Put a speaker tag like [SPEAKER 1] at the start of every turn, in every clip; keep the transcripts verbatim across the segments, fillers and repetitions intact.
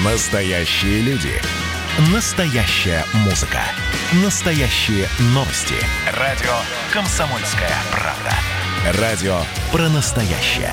[SPEAKER 1] Настоящие люди. Настоящая музыка. Настоящие новости. Радио «Комсомольская правда». Радио про настоящее.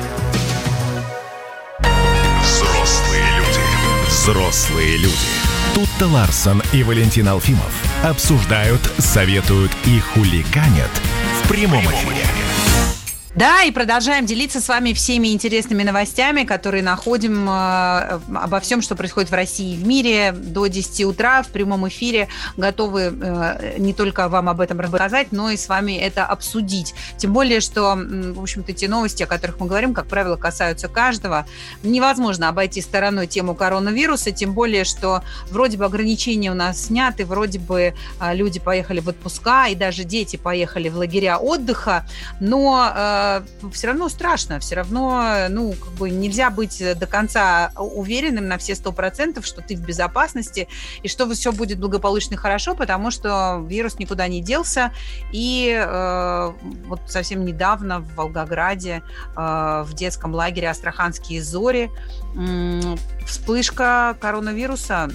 [SPEAKER 1] Взрослые люди. Взрослые люди. Тутта Ларсон и Валентин Алфимов обсуждают, советуют и хулиганят в прямом эфире.
[SPEAKER 2] Да, и продолжаем делиться с вами всеми интересными новостями, которые находим э, обо всем, что происходит в России и в мире. До десяти утра в прямом эфире готовы э, не только вам об этом рассказать, но и с вами это обсудить. Тем более, что, в общем-то, те новости, о которых мы говорим, как правило, касаются каждого. Невозможно обойти стороной тему коронавируса, тем более, что вроде бы ограничения у нас сняты, вроде бы э, люди поехали в отпуска, и даже дети поехали в лагеря отдыха, но... Э, все равно страшно, все равно, ну, как бы нельзя быть до конца уверенным на все сто процентов, что ты в безопасности и что все будет благополучно и хорошо, потому что вирус никуда не делся. И э, вот совсем недавно в Волгограде, э, в детском лагере «Астраханские зори», э, вспышка коронавируса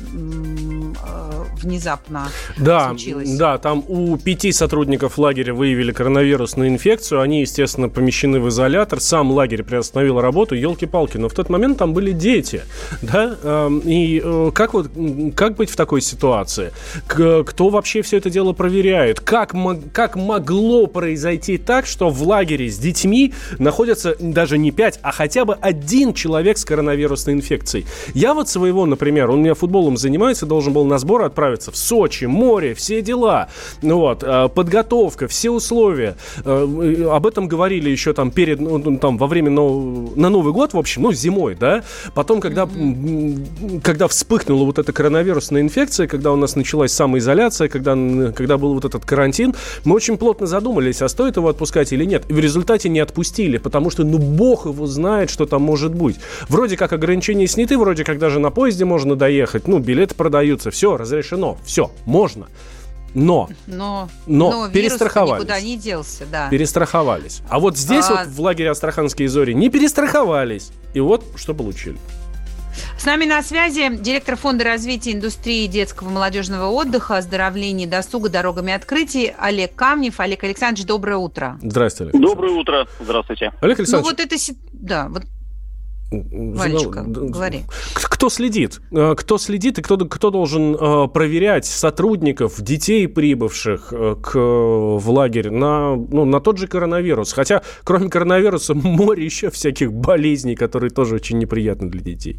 [SPEAKER 2] э, внезапно
[SPEAKER 3] да,
[SPEAKER 2] случилась.
[SPEAKER 3] Да, там у пяти сотрудников лагеря выявили коронавирусную инфекцию. Они, естественно, помещены в изолятор. Сам лагерь приостановил работу. Елки-палки. Но в тот момент там были дети. Да? И как, вот, как быть в такой ситуации? Кто вообще все это дело проверяет? Как, как могло произойти так, что в лагере с детьми находится даже не пять, а хотя бы один человек с коронавирусной инфекцией? Я вот своего, например, он у меня футболом занимается, должен был на сбор отправиться в Сочи, море, все дела, вот, подготовка, все условия. Об этом говорили еще там перед, ну, там, во время, ну, на Новый год, в общем, ну, зимой, да. Потом, когда, mm-hmm. когда вспыхнула вот эта коронавирусная инфекция, когда у нас началась самоизоляция, когда, когда был вот этот карантин, мы очень плотно задумались, а стоит его отпускать или нет. И в результате не отпустили, потому что, ну, бог его знает, что там может быть. Вроде как ограничения сняты, вроде как даже на поезде можно доехать, ну, билеты продаются, все, разрешено, все, можно. Но,
[SPEAKER 2] но,
[SPEAKER 3] но,
[SPEAKER 2] но
[SPEAKER 3] перестраховались.
[SPEAKER 2] Никуда не делся, да.
[SPEAKER 3] Перестраховались. А вот здесь а... вот в лагере «Астраханские зори» не перестраховались. И вот что получили.
[SPEAKER 2] С нами на связи директор Фонда развития индустрии детского и молодежного отдыха, оздоровления и досуга дорогами открытий Олег Камнев. Олег Александрович, доброе утро.
[SPEAKER 3] Здравствуйте, Олег.
[SPEAKER 4] Доброе утро. Здравствуйте.
[SPEAKER 3] Олег Александрович.
[SPEAKER 2] Ну вот это... Да, вот... Валечка, говори.
[SPEAKER 3] Кто следит? Кто следит и кто, кто должен э, проверять сотрудников, детей, прибывших э, к, в лагерь на, ну, на тот же коронавирус? Хотя, кроме коронавируса, море еще всяких болезней, которые тоже очень неприятны для детей.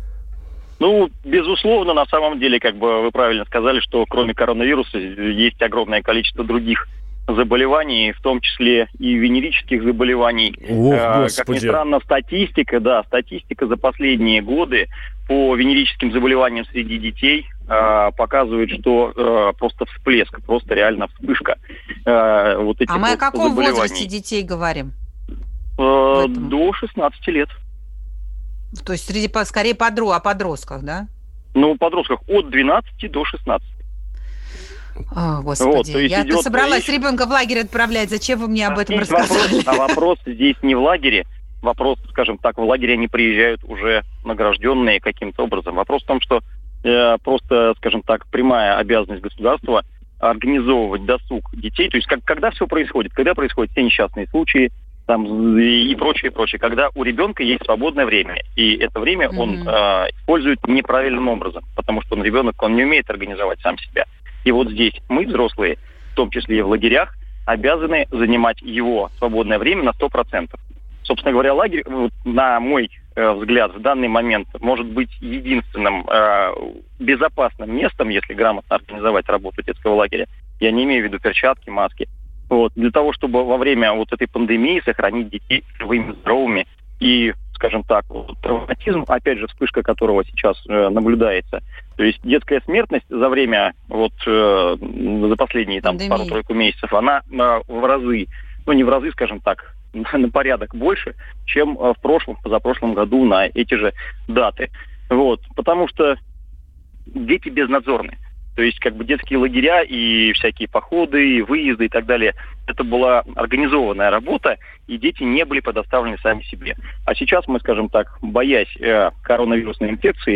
[SPEAKER 4] Ну, безусловно, на самом деле, как бы вы правильно сказали, что кроме коронавируса есть огромное количество других заболеваний, в том числе и венерических заболеваний.
[SPEAKER 3] Ох,
[SPEAKER 4] э, как ни странно, статистика, да, статистика за последние годы по венерическим заболеваниям среди детей э, показывает, что э, просто всплеск, просто реально вспышка. Э, вот этих
[SPEAKER 2] а мы
[SPEAKER 4] вот
[SPEAKER 2] о каком
[SPEAKER 4] заболеваний.
[SPEAKER 2] возрасте детей говорим?
[SPEAKER 4] Э, до шестнадцати лет.
[SPEAKER 2] То есть среди, скорее, подру, о подростках, да?
[SPEAKER 4] Ну, подростках от двенадцати до шестнадцати.
[SPEAKER 2] О, Господи, вот, я-то собралась речь... ребенка в лагерь отправлять. Зачем вы мне об этом здесь рассказали?
[SPEAKER 4] Вопрос, а вопрос здесь не в лагере. Вопрос, скажем так, в лагере они приезжают уже награжденные каким-то образом. Вопрос в том, что э, просто, скажем так, прямая обязанность государства организовывать досуг детей. То есть как, когда все происходит, когда происходят все несчастные случаи там, и прочее, прочее. Когда у ребенка есть свободное время, и это время mm-hmm. он э, использует неправильным образом, потому что он ребенок, он не умеет организовать сам себя. И вот здесь мы, взрослые, в том числе и в лагерях, обязаны занимать его свободное время на сто процентов. Собственно говоря, лагерь, вот, на мой э, взгляд, в данный момент может быть единственным э, безопасным местом, если грамотно организовать работу детского лагеря. Я не имею в виду перчатки, маски. Вот, для того, чтобы во время вот этой пандемии сохранить детей живыми, здоровыми и, скажем так, вот, травматизм, опять же, вспышка которого сейчас э, наблюдается. То есть детская смертность за время, вот э, за последние там Пандемии. пару-тройку месяцев, она э, в разы, ну не в разы, скажем так, на порядок больше, чем э, в прошлом, позапрошлом году на эти же даты. Вот, потому что дети безнадзорны. То есть как бы детские лагеря и всякие походы, и выезды и так далее, это была организованная работа, и дети не были предоставлены сами себе. А сейчас мы, скажем так, боясь э, коронавирусной инфекции,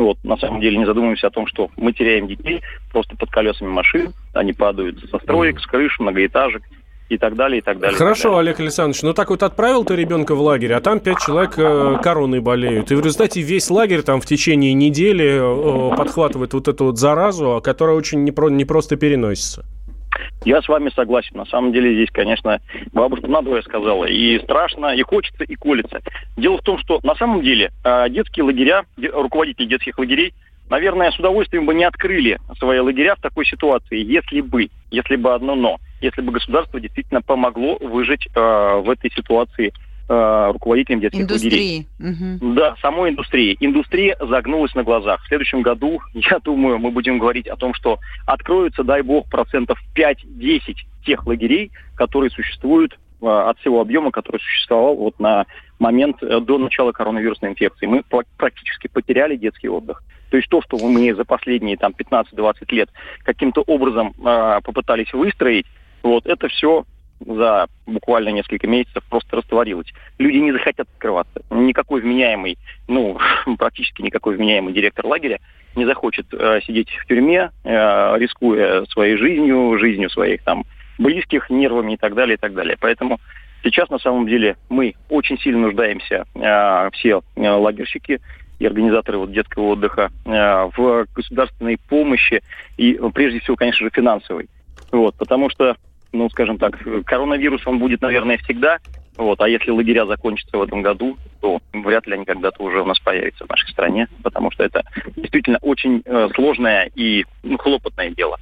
[SPEAKER 4] Вот, на самом деле не задумываемся о том, что мы теряем детей просто под колесами машин, они падают со строек, с крыш, многоэтажек и так далее, и так далее.
[SPEAKER 3] Хорошо,
[SPEAKER 4] так далее.
[SPEAKER 3] Олег Александрович, ну так вот отправил ты ребенка в лагерь, а там пять человек э, короной болеют, и в результате весь лагерь там в течение недели э, подхватывает вот эту вот заразу, которая очень непро- непросто переносится.
[SPEAKER 4] Я с вами согласен. На самом деле здесь, конечно, бабушка надвое сказала. И страшно, и хочется, и колется. Дело в том, что на самом деле детские лагеря, руководители детских лагерей, наверное, с удовольствием бы не открыли свои лагеря в такой ситуации, если бы, если бы одно но, если бы государство действительно помогло выжить э, в этой ситуации э, руководителям детских
[SPEAKER 2] индустрии.
[SPEAKER 4] лагерей.
[SPEAKER 2] Угу.
[SPEAKER 4] Да, самой индустрии. Индустрия загнулась на глазах. В следующем году, я думаю, мы будем говорить о том, что откроются, дай бог, процентов пять-десять тех лагерей, которые существуют э, от всего объема, который существовал вот на момент э, до начала коронавирусной инфекции. Мы практически потеряли детский отдых. То есть то, что мы за последние там, пятнадцать-двадцать лет каким-то образом э, попытались выстроить, вот это все за буквально несколько месяцев просто растворилось. Люди не захотят открываться. Никакой вменяемый, ну, практически никакой вменяемый директор лагеря не захочет э, сидеть в тюрьме, э, рискуя своей жизнью, жизнью своих там близких, нервами и так далее, и так далее. Поэтому сейчас, на самом деле, мы очень сильно нуждаемся, э, все э, лагерщики и организаторы вот, детского отдыха, э, в государственной помощи и, прежде всего, конечно же, финансовой. Вот, потому что, ну, скажем так, коронавирус, он будет, наверное, всегда. Вот, а если лагеря закончатся в этом году, то вряд ли они когда-то уже у нас появятся в нашей стране, потому что это действительно очень э, сложное и ну, хлопотное дело.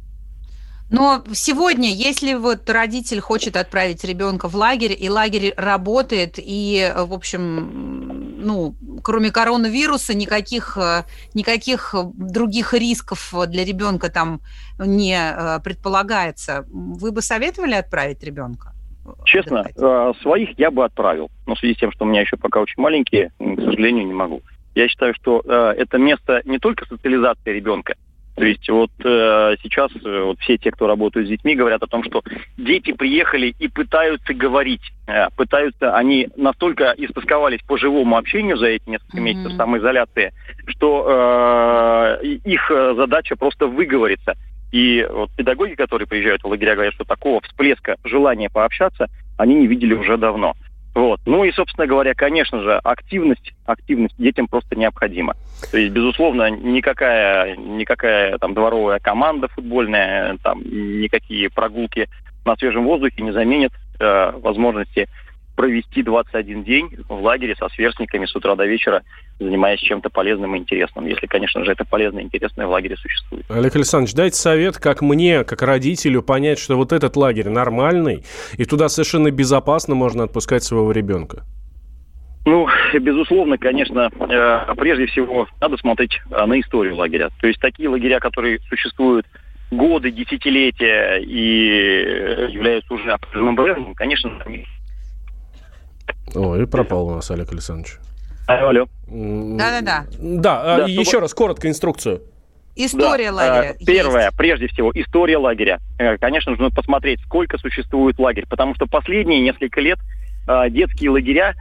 [SPEAKER 2] Но сегодня, если вот родитель хочет отправить ребенка в лагерь, и лагерь работает, и, в общем, ну, кроме коронавируса, никаких, никаких других рисков для ребенка там не предполагается, вы бы советовали отправить ребенка?
[SPEAKER 4] Честно, своих я бы отправил. Но в связи с тем, что у меня еще пока очень маленькие, к сожалению, не могу. Я считаю, что это место не только социализации ребенка. То есть вот э, сейчас э, вот все те, кто работают с детьми, говорят о том, что дети приехали и пытаются говорить. Э, пытаются, они настолько истосковались по живому общению за эти несколько mm-hmm. месяцев самоизоляции, что э, их задача просто выговориться. И вот педагоги, которые приезжают в лагеря, говорят, что такого всплеска желания пообщаться они не видели уже давно. Вот. Ну и, собственно говоря, конечно же, активность, активность детям просто необходима. То есть, безусловно, никакая, никакая там дворовая команда футбольная, там, никакие прогулки на свежем воздухе не заменят э, возможности провести двадцать один день в лагере со сверстниками с утра до вечера, занимаясь чем-то полезным и интересным. Если, конечно же, это полезное и интересное в лагере существует.
[SPEAKER 3] Олег Александрович, дайте совет, как мне, как родителю, понять, что вот этот лагерь нормальный, и туда совершенно безопасно можно отпускать своего ребенка.
[SPEAKER 4] Ну, безусловно, конечно, э, прежде всего надо смотреть э, на историю лагеря. То есть такие лагеря, которые существуют годы, десятилетия и являются уже определенным брендом, конечно, они...
[SPEAKER 3] Ой, пропал у нас Олег Александрович.
[SPEAKER 4] Алло, алло.
[SPEAKER 2] Да-да-да.
[SPEAKER 3] Да, да еще чтобы... раз, коротко инструкцию.
[SPEAKER 2] История
[SPEAKER 4] да.
[SPEAKER 2] лагеря.
[SPEAKER 4] Первое,
[SPEAKER 2] есть.
[SPEAKER 4] Прежде всего, история лагеря. Конечно, нужно посмотреть, сколько существует лагерь, потому что последние несколько лет детские лагеря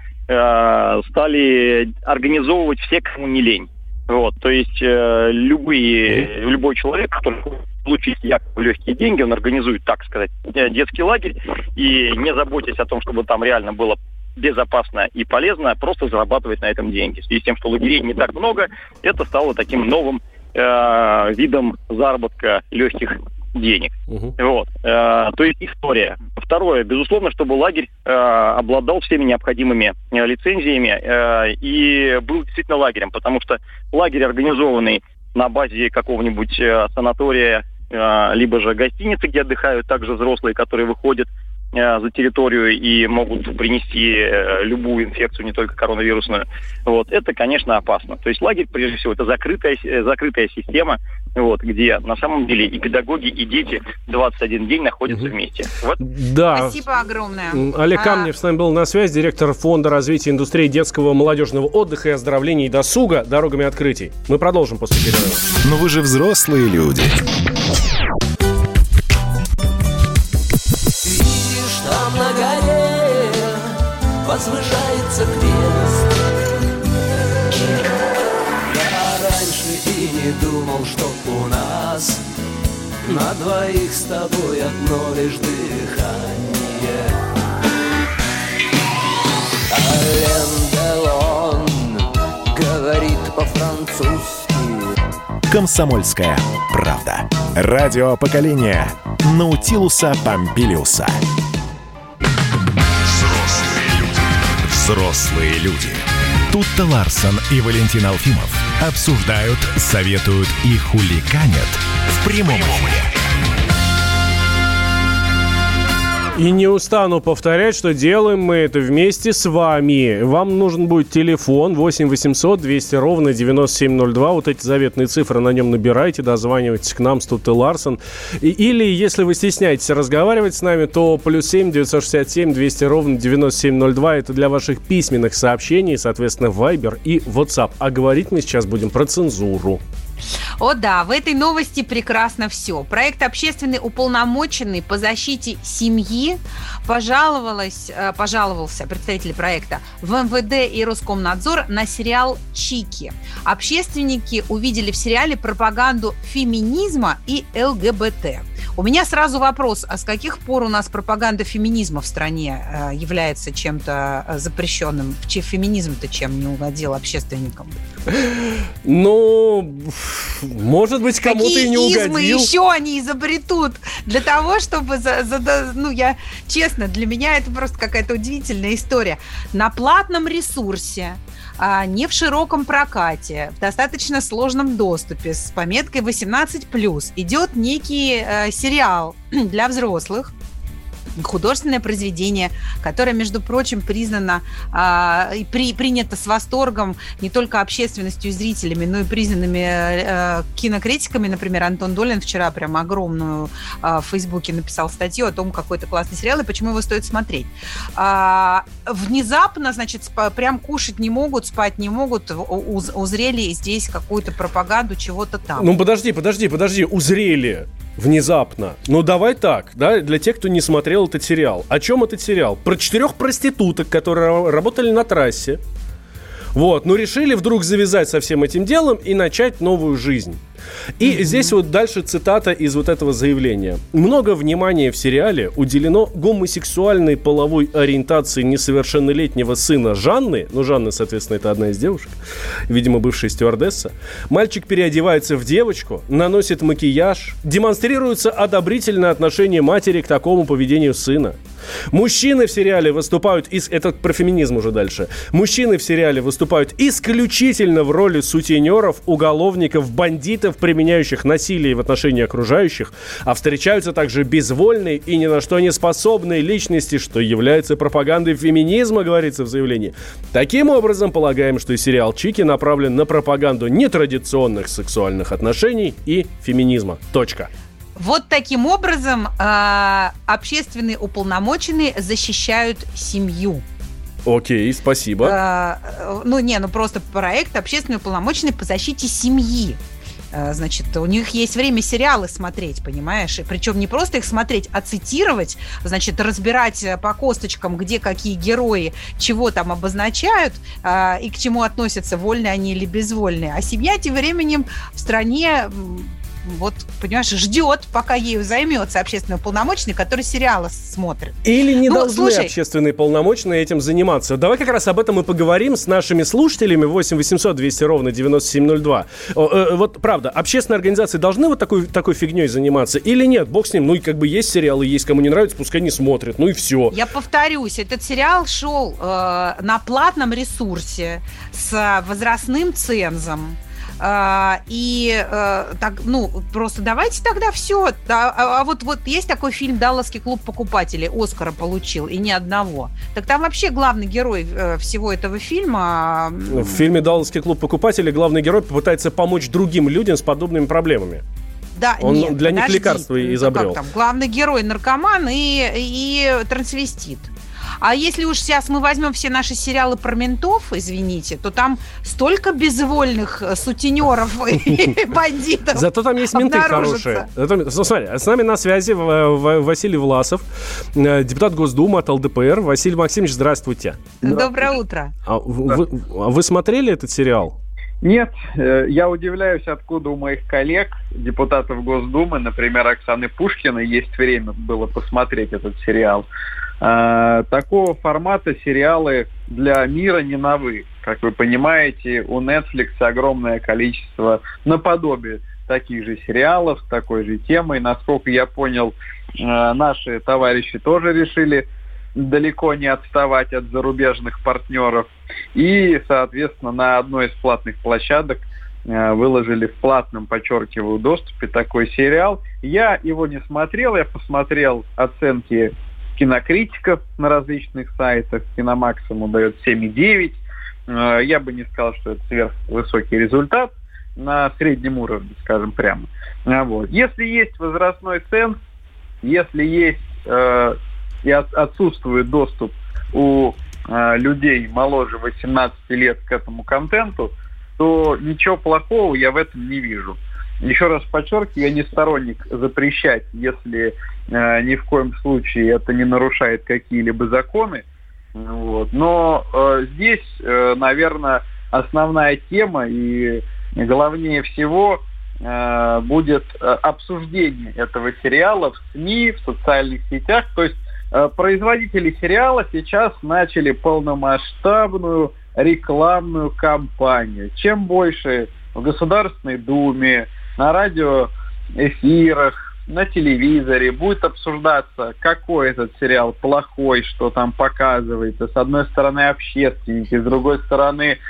[SPEAKER 4] стали организовывать все, кому не лень. Вот, то есть любые, mm-hmm. любой человек, который хочет получить якобы легкие деньги, он организует, так сказать, детский лагерь, и не заботясь о том, чтобы там реально было безопасно и полезно, просто зарабатывать на этом деньги. В связи с тем, что лагерей не так много, это стало таким новым э, видом заработка легких денег. Uh-huh. Вот. Э, то есть история. Второе, безусловно, чтобы лагерь э, обладал всеми необходимыми э, лицензиями э, и был действительно лагерем, потому что лагерь, организованный на базе какого-нибудь э, санатория, э, либо же гостиницы, где отдыхают также взрослые, которые выходят за территорию и могут принести любую инфекцию, не только коронавирусную. Вот. Это, конечно, опасно. То есть лагерь, прежде всего, это закрытая, закрытая система, вот, где на самом деле и педагоги, и дети двадцать один день находятся угу. вместе. Вот.
[SPEAKER 3] Да.
[SPEAKER 2] Спасибо огромное.
[SPEAKER 3] Олег
[SPEAKER 2] а...
[SPEAKER 3] Камнев с нами был на связи, директор Фонда развития индустрии детского молодежного отдыха и оздоровления и досуга «Дорогами открытий». Мы продолжим после перерыва.
[SPEAKER 1] Но вы же взрослые люди.
[SPEAKER 5] Там на горе возвышается крест. Я раньше не думал, что у нас на двоих с тобой одно лишь дыхание. Ален Делон говорит по-французски.
[SPEAKER 1] «Комсомольская правда». Радио поколения Наутилуса Помпилиуса. Взрослые люди. Взрослые люди. Тутта Ларсон и Валентин Алфимов обсуждают, советуют и хулиганят в прямом эфире.
[SPEAKER 3] И не устану повторять, что делаем мы это вместе с вами. Вам нужен будет телефон восемь восемьсот двести ровно девяносто семь ноль два. Вот эти заветные цифры на нем набирайте, дозванивайтесь к нам с Туттой Ларсон. И, или, если вы стесняетесь разговаривать с нами, то плюс семь девятьсот шестьдесят семь двести ровно девяносто семь ноль два. Это для ваших письменных сообщений, соответственно, Viber и WhatsApp. А говорить мы сейчас будем про цензуру.
[SPEAKER 2] О да, в этой новости прекрасно все. Проект «Общественный уполномоченный по защите семьи» пожаловалась, пожаловался представитель проекта в эм вэ дэ и Роскомнадзор на сериал «Чики». Общественники увидели в сериале пропаганду феминизма и эл гэ бэ тэ. У меня сразу вопрос, а с каких пор у нас пропаганда феминизма в стране является чем-то запрещенным? Феминизм-то чем не угодил общественникам?
[SPEAKER 3] Ну, может быть, кому-то
[SPEAKER 2] Какие
[SPEAKER 3] и не угодил.
[SPEAKER 2] измы еще они изобретут для того, чтобы... За, за, ну, я... Честно, для меня это просто какая-то удивительная история. На платном ресурсе, а не в широком прокате, в достаточно сложном доступе с пометкой восемнадцать плюс идет некий э, сериал для взрослых, художественное произведение, которое, между прочим, признано а, и при, принято с восторгом не только общественностью и зрителями, но и признанными а, кинокритиками. Например, Антон Долин вчера прям огромную а, в Фейсбуке написал статью о том, какой это классный сериал и почему его стоит смотреть. А, внезапно, значит, спа, прям кушать не могут, спать не могут, уз, узрели здесь какую-то пропаганду чего-то там.
[SPEAKER 3] Ну, подожди, подожди, подожди, узрели внезапно. Ну, давай так, да, для тех, кто не смотрел этот сериал. О чем этот сериал? Про четырех проституток, которые работали на трассе. Вот, но решили вдруг завязать со всем этим делом и начать новую жизнь. И mm-hmm. здесь вот дальше цитата из вот этого заявления. Много внимания в сериале уделено гомосексуальной половой ориентации несовершеннолетнего сына Жанны. Ну, Жанна, соответственно, это одна из девушек, видимо, бывшая стюардесса. Мальчик переодевается в девочку, наносит макияж, демонстрируется одобрительное отношение матери к такому поведению сына. Мужчины в сериале выступают из... Это про феминизм уже дальше. Мужчины в сериале выступают исключительно в роли сутенеров, уголовников, бандитов, применяющих насилие в отношении окружающих, а встречаются также безвольные и ни на что не способные личности, что является пропагандой феминизма, говорится в заявлении. Таким образом, полагаем, что и сериал «Чики» направлен на пропаганду нетрадиционных сексуальных отношений и феминизма. Точка.
[SPEAKER 2] Вот таким образом э, общественные уполномоченные защищают семью.
[SPEAKER 3] Окей, спасибо.
[SPEAKER 2] Э, ну, не, ну просто проект «Общественные уполномоченные по защите семьи». Э, значит, у них есть время сериалы смотреть, понимаешь? И причем не просто их смотреть, а цитировать, значит, разбирать по косточкам, где какие герои чего там обозначают э, и к чему относятся, вольные они или безвольные. А семья тем временем в стране... Вот, понимаешь, ждет, пока ею займется общественный уполномоченный, который сериалы смотрит.
[SPEAKER 3] Или не
[SPEAKER 2] ну,
[SPEAKER 3] должны
[SPEAKER 2] слушай,
[SPEAKER 3] общественные полномоченные этим заниматься. Давай как раз об этом и поговорим с нашими слушателями. восемь восемьсот двести ровно девяносто семь ноль два. Вот правда, общественные организации должны вот такой, такой фигней заниматься или нет? Бог с ним. Ну и как бы есть сериалы, есть кому не нравится, пускай не смотрят. Ну и все.
[SPEAKER 2] Я повторюсь, этот сериал шел э, на платном ресурсе с возрастным цензом. Uh, и uh, так, ну, просто давайте тогда все. Да, а, а вот, вот есть такой фильм «Далласский клуб покупателей», Оскара получил, и ни одного. Так там вообще главный герой uh, всего этого фильма...
[SPEAKER 3] В фильме «Далласский клуб покупателей» главный герой попытается помочь другим людям с подобными проблемами.
[SPEAKER 2] Да,
[SPEAKER 3] Он
[SPEAKER 2] нет,
[SPEAKER 3] для
[SPEAKER 2] подожди,
[SPEAKER 3] них лекарства изобрел.
[SPEAKER 2] Ну, как там, главный герой наркоман и, и трансвестит. А если уж сейчас мы возьмем все наши сериалы про ментов, извините, то там столько безвольных сутенеров и бандитов.
[SPEAKER 3] Зато там есть менты хорошие. Смотри, с нами на связи Василий Власов, депутат Госдумы от эл дэ пэ эр. Василий Максимович, здравствуйте.
[SPEAKER 2] Доброе утро.
[SPEAKER 3] А вы, вы смотрели этот сериал?
[SPEAKER 6] Нет, я удивляюсь, откуда у моих коллег, депутатов Госдумы, например, Оксаны Пушкиной, есть время было посмотреть этот сериал. Такого формата сериалы для мира не новы. Как вы понимаете, у Netflix огромное количество наподобие таких же сериалов, с такой же темой. Насколько я понял, наши товарищи тоже решили далеко не отставать от зарубежных партнеров. И, соответственно, на одной из платных площадок выложили в платном, подчеркиваю, доступе такой сериал. Я его не смотрел, я посмотрел оценки кинокритиков на различных сайтах. Киномакс ему дает семь и девять. Я бы не сказал, что это сверхвысокий результат на среднем уровне, скажем прямо. Вот. Если есть возрастной ценз, если есть э, и от, отсутствует доступ у э, людей моложе восемнадцати лет к этому контенту, то ничего плохого я в этом не вижу. Еще раз подчеркиваю, я не сторонник запрещать, если э, ни в коем случае это не нарушает какие-либо законы. Вот. Но э, здесь, э, наверное, основная тема и главнее всего э, будет э, обсуждение этого сериала в СМИ, в социальных сетях. То есть э, производители сериала сейчас начали полномасштабную рекламную кампанию. Чем больше в Государственной Думе, на радиоэфирах, на телевизоре будет обсуждаться, какой этот сериал плохой, что там показывается. С одной стороны общественники, с другой стороны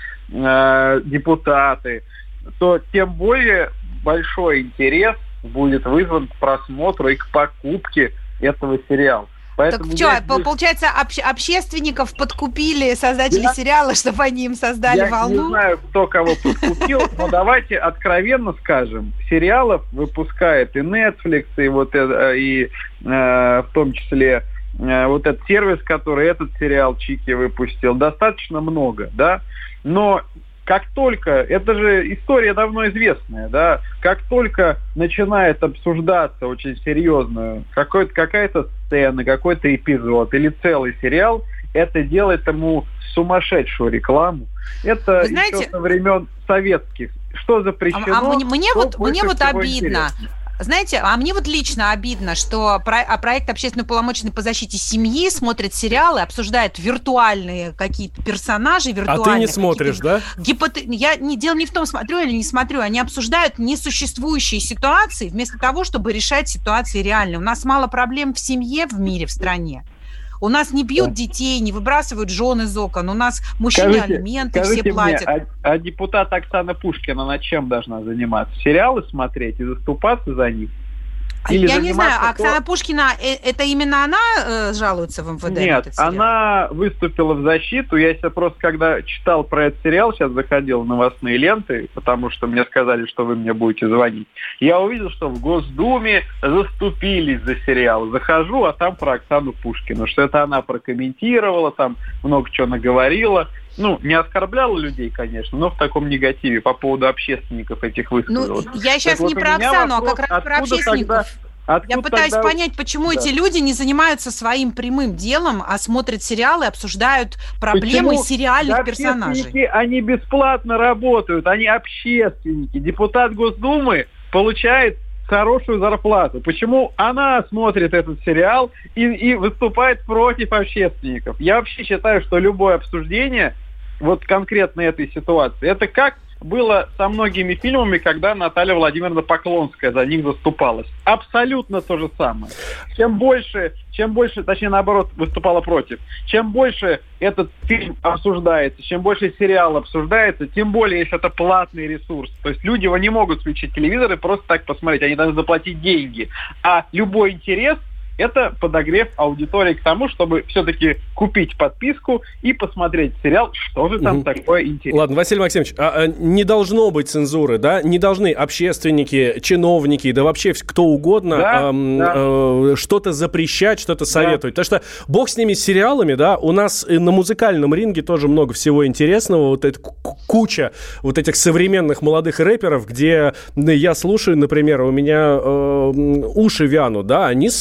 [SPEAKER 6] э, депутаты, то тем более большой интерес будет вызван к просмотру и к покупке этого сериала.
[SPEAKER 2] Поэтому так что, здесь... получается, обще- общественников подкупили создатели я... сериала, чтобы они им создали
[SPEAKER 6] я
[SPEAKER 2] волну?
[SPEAKER 6] Я не знаю, кто кого подкупил, но давайте откровенно скажем, сериалов выпускает и Netflix, и вот это, и э, в том числе э, вот этот сервис, который этот сериал Чики выпустил, достаточно много, да, но как только, это же история давно известная, да, как только начинает обсуждаться очень серьезно какой-то, какая-то сцена, какой-то эпизод или целый сериал, это делает ему сумасшедшую рекламу. Это
[SPEAKER 2] знаете,
[SPEAKER 6] еще со времен советских. Что запрещено?
[SPEAKER 2] А, а мне, мне вот, мне вот обидно. Интересно. Знаете, а мне вот лично обидно, что про, а проект «Общественный уполномоченный по защите семьи» смотрит сериалы, обсуждает виртуальные какие-то персонажи, виртуальные.
[SPEAKER 3] А ты не смотришь, да?
[SPEAKER 2] Гипот... Я не, дело не в том, смотрю или не смотрю. Они обсуждают несуществующие ситуации вместо того, чтобы решать ситуации реальные. У нас мало проблем в семье, в мире, в стране. У нас не бьют детей, не выбрасывают жен из окон. У нас мужчины скажите, алименты все платят.
[SPEAKER 6] Мне, а, а депутат Оксана Пушкина на чем должна заниматься? Сериалы смотреть и заступаться за них? Или
[SPEAKER 2] я не знаю,
[SPEAKER 6] то...
[SPEAKER 2] Оксана Пушкина, это именно она э, жалуется в эм вэ дэ?
[SPEAKER 6] Нет, она выступила в защиту. Я сейчас просто, когда читал про этот сериал, сейчас заходил в новостные ленты, потому что мне сказали, что вы мне будете звонить. Я увидел, что в Госдуме заступились за сериал. Захожу, а там про Оксану Пушкину, что это она прокомментировала, там много чего наговорила. Ну, не оскорбляла людей, конечно, но в таком негативе по поводу общественников этих высказывалось.
[SPEAKER 2] Ну, я сейчас так не вот про Оксану, вопрос, а как раз про общественников. Тогда, я пытаюсь тогда... понять, почему да. эти люди не занимаются своим прямым делом, а смотрят сериалы, обсуждают проблемы почему? сериальных да, персонажей.
[SPEAKER 6] Общественники, они бесплатно работают, они общественники. Депутат Госдумы получает хорошую зарплату. Почему она смотрит этот сериал и, и выступает против общественников? Я вообще считаю, что любое обсуждение вот конкретно этой ситуации, это как было со многими фильмами, когда Наталья Владимировна Поклонская за них заступалась. Абсолютно то же самое. Чем больше, чем больше, точнее наоборот, выступала против, чем больше этот фильм обсуждается, чем больше сериал обсуждается, тем более, если это платный ресурс. То есть люди его не могут включить телевизор и просто так посмотреть, они должны заплатить деньги. А любой интерес — это подогрев аудитории к тому, чтобы все-таки купить подписку и посмотреть сериал, что же там угу. такое интересное.
[SPEAKER 3] Ладно, Василий Максимович, а, а, не должно быть цензуры, да? Не должны общественники, чиновники, да вообще кто угодно да, эм, да. Э, что-то запрещать, что-то советовать. Да. Потому что бог с ними, с сериалами, да, у нас на музыкальном ринге тоже много всего интересного. Вот эта куча вот этих современных молодых рэперов, где я слушаю, например, у меня э, уши вянут, да, они совершенно спокойно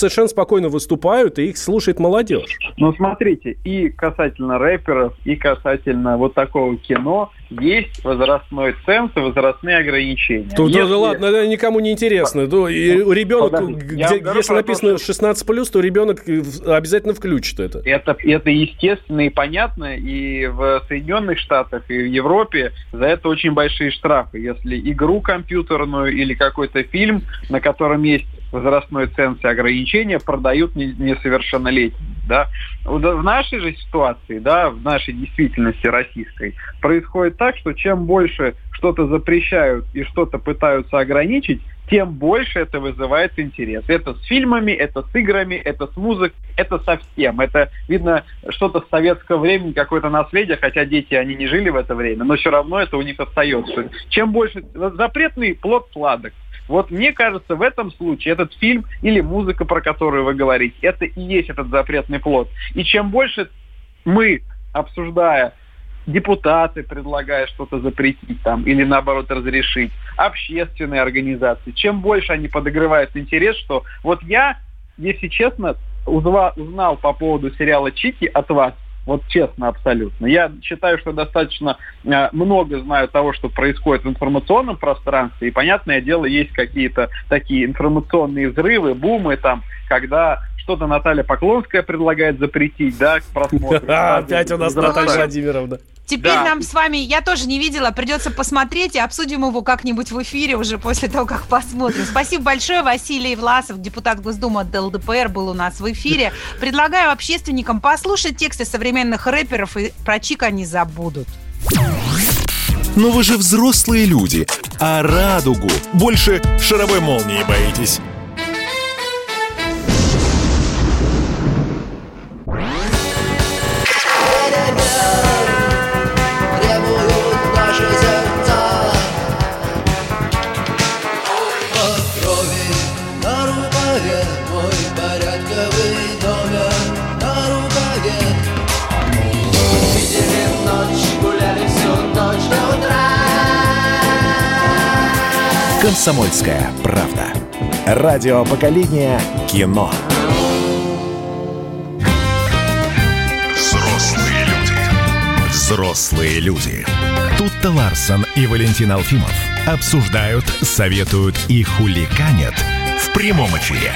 [SPEAKER 3] спокойно выступают, и их слушает молодежь.
[SPEAKER 6] Ну, смотрите, и касательно рэперов, и касательно вот такого кино есть возрастной ценз и возрастные ограничения.
[SPEAKER 3] То,
[SPEAKER 6] если...
[SPEAKER 3] да, ладно, это никому не интересно. То, и ребенок, где, если написано то, что... шестнадцать плюс, то ребенок обязательно включит это.
[SPEAKER 6] это. Это естественно и понятно, и в Соединенных Штатах, и в Европе за это очень большие штрафы. Если игру компьютерную или какой-то фильм, на котором есть возрастной ценз и ограничения, продают несовершеннолетним. Да? В нашей же ситуации, да, в нашей действительности российской, происходит так, что чем больше что-то запрещают и что-то пытаются ограничить, тем больше это вызывает интерес. Это с фильмами, это с играми, это с музыкой, это со всем. Это, видно, что-то с советского времени, какое-то наследие, хотя дети, они не жили в это время, но все равно это у них остается. Чем больше... Запретный плод сладок. Вот мне кажется, в этом случае этот фильм или музыка, про которую вы говорите, это и есть этот запретный плод. И чем больше мы, обсуждая, депутаты, предлагая что-то запретить там, или наоборот разрешить, общественные организации, чем больше они подогревают интерес, что вот я, если честно, узнал, узнал по поводу сериала «Чики» от вас, вот честно, абсолютно. Я считаю, что достаточно э, много знаю того, что происходит в информационном пространстве, и, понятное дело, есть какие-то такие информационные взрывы, бумы, там, когда что-то Наталья Поклонская предлагает запретить, да, к просмотру.
[SPEAKER 3] Опять у нас Наталья Владимировна.
[SPEAKER 2] Теперь
[SPEAKER 6] да.
[SPEAKER 2] нам с вами, я тоже не видела, придется посмотреть и обсудим его как-нибудь в эфире уже после того, как посмотрим. Спасибо большое. Василий Власов, депутат Госдумы от эл дэ пэ эр, был у нас в эфире. Предлагаю общественникам послушать тексты современных рэперов, и про Чика не забудут.
[SPEAKER 1] Но вы же взрослые люди, а радугу больше шаровой молнии боитесь. «Комсомольская правда». Радио поколения кино. Взрослые люди. Взрослые люди. Тут-то Ларсон и Валентин Алфимов обсуждают, советуют и хулиганят в прямом эфире.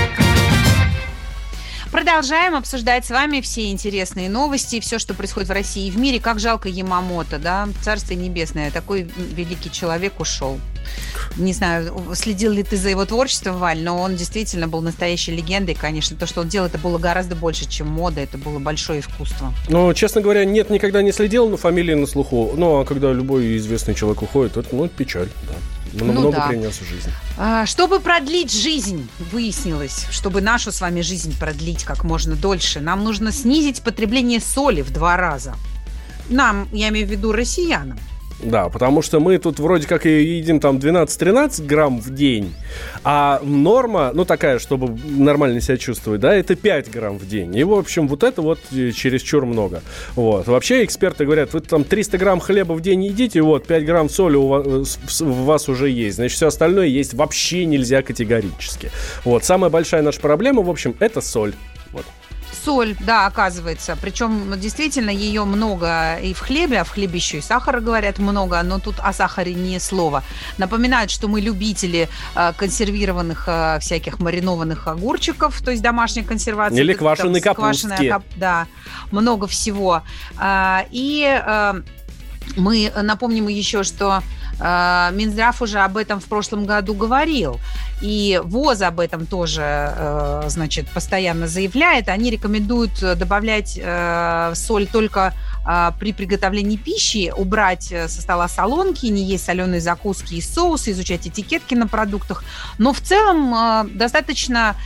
[SPEAKER 2] Продолжаем обсуждать с вами все интересные новости, все, что происходит в России и в мире. Как жалко Ямамото, да? Царствие небесное. Такой великий человек ушел. Не знаю, следил ли ты за его творчеством, Валь, но он действительно был настоящей легендой, конечно. То, что он делал, это было гораздо больше, чем мода. Это было большое искусство.
[SPEAKER 3] Ну, честно говоря, нет, никогда не следил, но фамилия на слуху. Ну, а когда любой известный человек уходит, это, ну, печаль, да. Много ну, да. принес в жизнь.
[SPEAKER 2] А, чтобы продлить жизнь, выяснилось, чтобы нашу с вами жизнь продлить как можно дольше, нам нужно снизить потребление соли в два раза. Нам, я имею в виду россиянам.
[SPEAKER 3] Да, потому что мы тут вроде как и едим там двенадцать-тринадцать грамм в день, а норма, ну такая, чтобы нормально себя чувствовать, да, это пять грамм в день. И, в общем, вот это вот чересчур много. Вот. Вообще эксперты говорят, вы там триста грамм хлеба в день едите, вот, пять грамм соли у вас, у вас уже есть. Значит, все остальное есть вообще нельзя категорически. Вот. Самая большая наша проблема, в общем, это соль. Вот.
[SPEAKER 2] Соль, да, оказывается. Причем действительно ее много и в хлебе, а в хлебе еще и сахара, говорят, много, но тут о сахаре ни слова. Напоминают, что мы любители э, консервированных э, всяких маринованных огурчиков, то есть домашней консервации.
[SPEAKER 3] Или квашеной капустки.
[SPEAKER 2] Кап... Да, много всего. Э, и э, мы напомним еще, что э, Минздрав уже об этом в прошлом году говорил. И ВОЗ об этом тоже, значит, постоянно заявляет. Они рекомендуют добавлять соль только при приготовлении пищи, убрать со стола солонки, не есть соленые закуски и соусы, изучать этикетки на продуктах. Но в целом достаточно,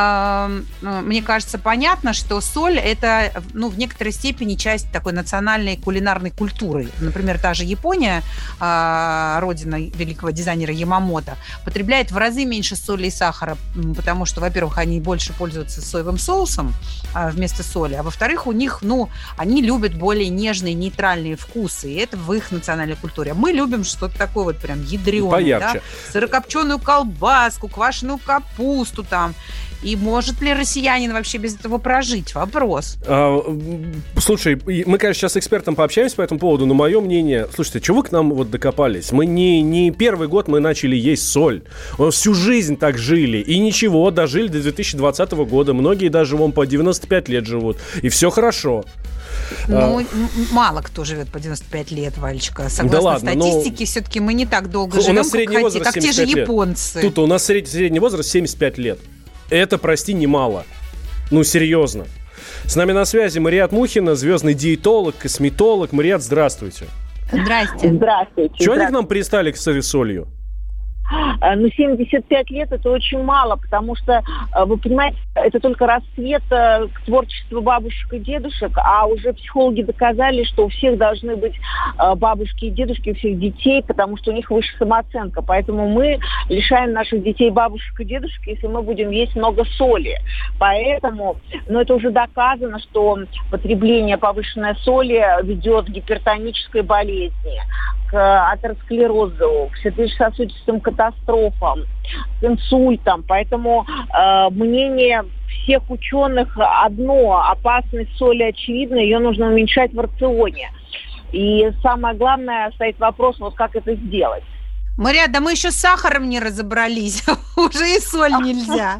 [SPEAKER 2] мне кажется, понятно, что соль – это, ну, в некоторой степени часть такой национальной кулинарной культуры. Например, та же Япония, родина великого дизайнера Ямамото, потребляет в разы меньше соли и сахара, потому что, во-первых, они больше пользуются соевым соусом вместо соли, а во-вторых, у них, ну, они любят более более нежные, нейтральные вкусы. И это в их национальной культуре. Мы любим что-то такое вот прям ядрёное, да? Сырокопченую колбаску, квашеную капусту там. И может ли россиянин вообще без этого прожить? Вопрос. А,
[SPEAKER 3] слушай, мы, конечно, сейчас с экспертом пообщаемся по этому поводу, но мое мнение... Слушайте, чего вы к нам вот докопались? Мы не, не первый год мы начали есть соль. Мы всю жизнь так жили. И ничего, дожили до две тысячи двадцатого года. Многие даже вон по девяносто пять лет живут. И все хорошо.
[SPEAKER 2] Ну, а... мало кто живет по девяносто пять лет, Валечка. Согласно да ладно, статистике, но... все-таки мы не так долго живем,
[SPEAKER 3] у нас средний
[SPEAKER 2] как,
[SPEAKER 3] возраст
[SPEAKER 2] как те же
[SPEAKER 3] лет.
[SPEAKER 2] японцы.
[SPEAKER 3] Тут у нас средний, средний возраст семьдесят пять лет. Это, прости, немало. Ну, серьезно. С нами на связи Мариат Мухина, звездный диетолог, косметолог. Мариат, здравствуйте.
[SPEAKER 2] Здрасте.
[SPEAKER 7] Здравствуйте.
[SPEAKER 3] Чего они к нам пристали с этой солью?
[SPEAKER 7] Ну, семьдесят пять лет – это очень мало, потому что, вы понимаете, это только рассвет к творчеству бабушек и дедушек, а уже психологи доказали, что у всех должны быть бабушки и дедушки, у всех детей, потому что у них выше самооценка. Поэтому мы лишаем наших детей бабушек и дедушек, если мы будем есть много соли. Поэтому, ну, это уже доказано, что потребление повышенной соли ведет к гипертонической болезни, к атеросклерозу, к сердечно-сосудистым катастрофам, к инсультам. Поэтому э, мнение всех ученых одно: опасность соли очевидна, ее нужно уменьшать в рационе. И самое главное, стоит вопрос, вот как это сделать.
[SPEAKER 2] Мариат, да мы еще с сахаром не разобрались, уже и соль нельзя.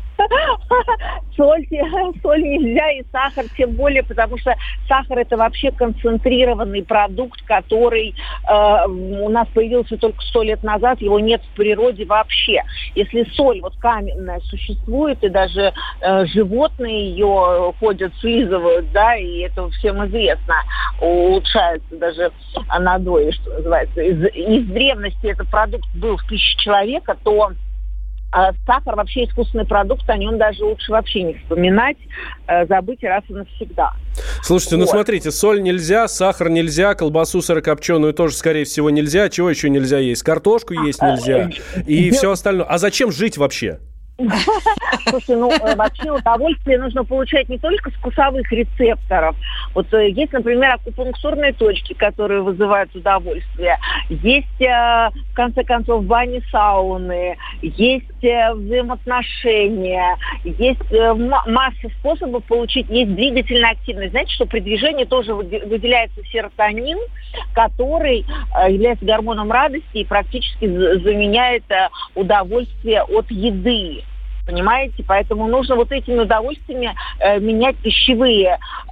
[SPEAKER 7] Соль, соль нельзя, и сахар тем более, потому что сахар – это вообще концентрированный продукт, который э, у нас появился только сто лет назад, его нет в природе вообще. Если соль вот каменная существует, и даже э, животные ее ходят, слизывают, да, и это всем известно, улучшается даже надои, что называется. Из, из древности этот продукт был в пище человека, то А сахар вообще искусственный продукт, о нем даже лучше вообще не вспоминать, э, забыть раз и навсегда.
[SPEAKER 3] Слушайте, вот. ну смотрите, соль нельзя, сахар нельзя, колбасу сырокопченую тоже, скорее всего, нельзя. Чего еще нельзя есть? Картошку есть нельзя и все остальное. А зачем жить вообще?
[SPEAKER 7] Слушай, ну вообще удовольствие нужно получать не только с вкусовых рецепторов. Вот есть, например, акупунктурные точки, которые вызывают удовольствие. Есть, в конце концов, бани, сауны. Есть взаимоотношения. Есть масса способов получить. Есть двигательная активность. Знаете, что при движении тоже выделяется серотонин, который является гормоном радости и практически заменяет удовольствие от еды. Понимаете? Поэтому нужно вот этими удовольствиями э, менять пищевые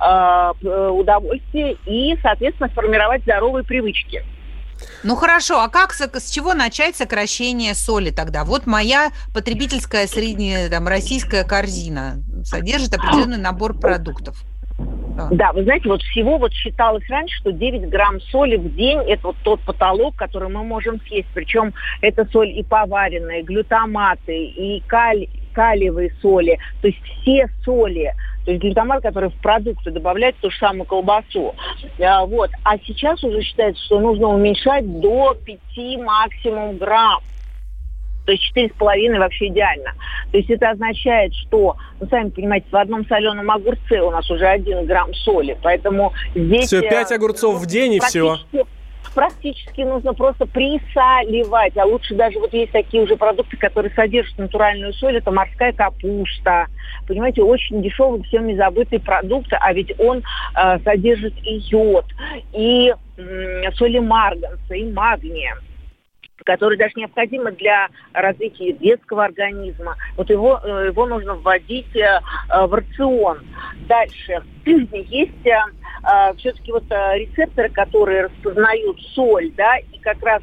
[SPEAKER 7] э, удовольствия и, соответственно, формировать здоровые привычки.
[SPEAKER 2] Ну хорошо, а как, с чего начать сокращение соли тогда? Вот моя потребительская средняя там, российская корзина содержит определенный набор продуктов. Да.
[SPEAKER 7] да, вы знаете, вот всего вот считалось раньше, что девять грамм соли в день – это вот тот потолок, который мы можем съесть. Причем это соль и поваренная, и глютаматы, и калий, калиевые соли, то есть все соли. То есть глютамат, который в продукты добавляет ту же самую колбасу. А, вот. а сейчас уже считается, что нужно уменьшать до пяти максимум грамм. То есть четыре с половиной вообще идеально. То есть это означает, что, ну, сами понимаете, в одном соленом огурце у нас уже один грамм соли. Поэтому здесь...
[SPEAKER 3] Все, пять огурцов в день и все.
[SPEAKER 7] Практически нужно просто присаливать. А лучше даже вот есть такие уже продукты, которые содержат натуральную соль. Это морская капуста. Понимаете, очень дешевый, всеми забытый продукт, а ведь он э, содержит и йод, и э, соли марганца, и магния, которые даже необходимы для развития детского организма. Вот его, его нужно вводить в рацион. Дальше есть все-таки вот рецепторы, которые распознают соль, да, и как раз